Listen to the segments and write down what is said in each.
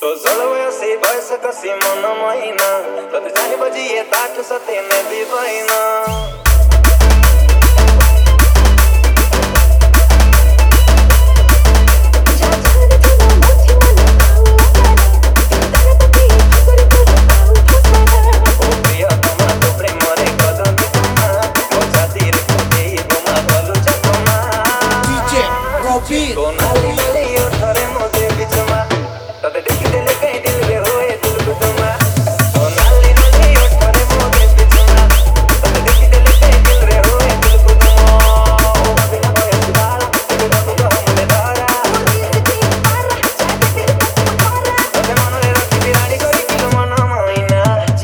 तो जलवायु से बस कसी मन महीना तो जाने बजी ये ताट सते ने भी बहिना तो नाली नाली उठरे मोजे बिचमा तते देखी देले कहीं दिल रे होए दिल गुदमा तो नाली नाली उठरे मोजे बिचमा तते देखी देले कहीं दिल रे होए दिल गुदमा बिना कोई सुधारा बिना तो हमने धारा तते मन रे रखी बिरानी कोई किलो मन माइना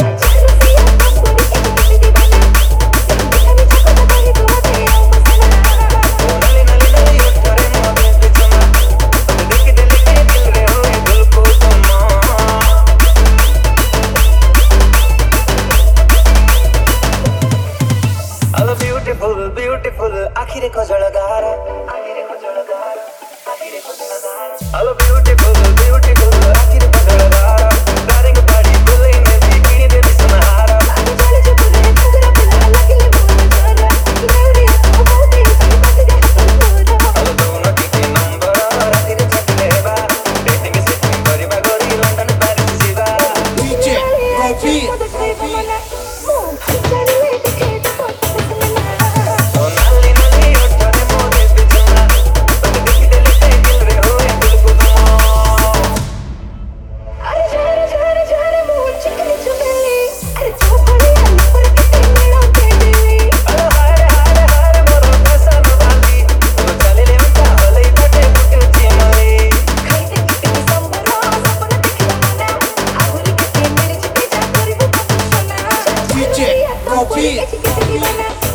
ब्यूटीफुल आखिर को जलगार हेलो ब्यूटीफुल आखिर को जलगार डार्लिंग बड़ी बोले ने भी किनी दे सुनहारा हेलो दोनों के नंबर आखिर चेक लेबा डेटिंग सेटिंग करिबा गोरी लंदन पेरिस सीधा डीजे रॉफी DJ Rofi